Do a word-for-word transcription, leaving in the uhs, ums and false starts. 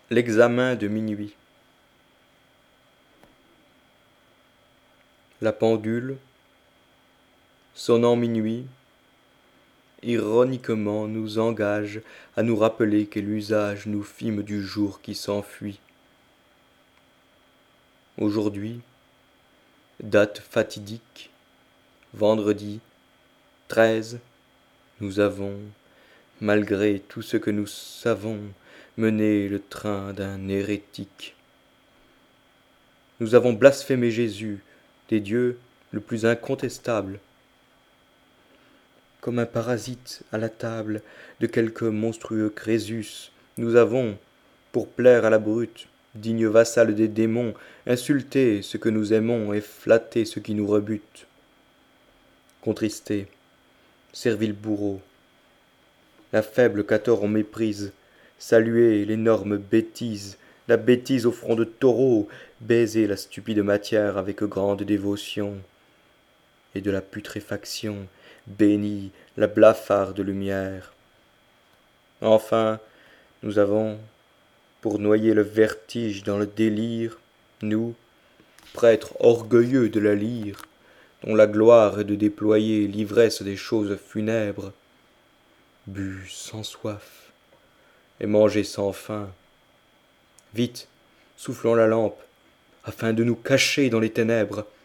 L'examen de minuit. La pendule, sonnant minuit, ironiquement nous engage à nous rappeler quel usage nous fîmes du jour qui s'enfuit. Aujourd'hui, date fatidique, vendredi treize, nous avons, malgré tout ce que nous savons, mené le train d'un hérétique. Nous avons blasphémé Jésus, des dieux le plus incontestable. Comme un parasite à la table de quelque monstrueux Crésus, nous avons, pour plaire à la brute, digne vassale des démons, insulté ce que nous aimons et flatté ce qui nous rebute. Contristé, servile bourreau, la faible qu'à tort on méprise, saluer l'énorme bêtise, la bêtise au front de taureau, baiser la stupide matière avec grande dévotion, et de la putréfaction, bénie la blafarde lumière. Enfin, nous avons, pour noyer le vertige dans le délire, nous, prêtres orgueilleux de la lyre, dont la gloire est de déployer l'ivresse des choses funèbres, bu sans soif et mangé sans faim. Vite, soufflons la lampe, afin de nous cacher dans les ténèbres,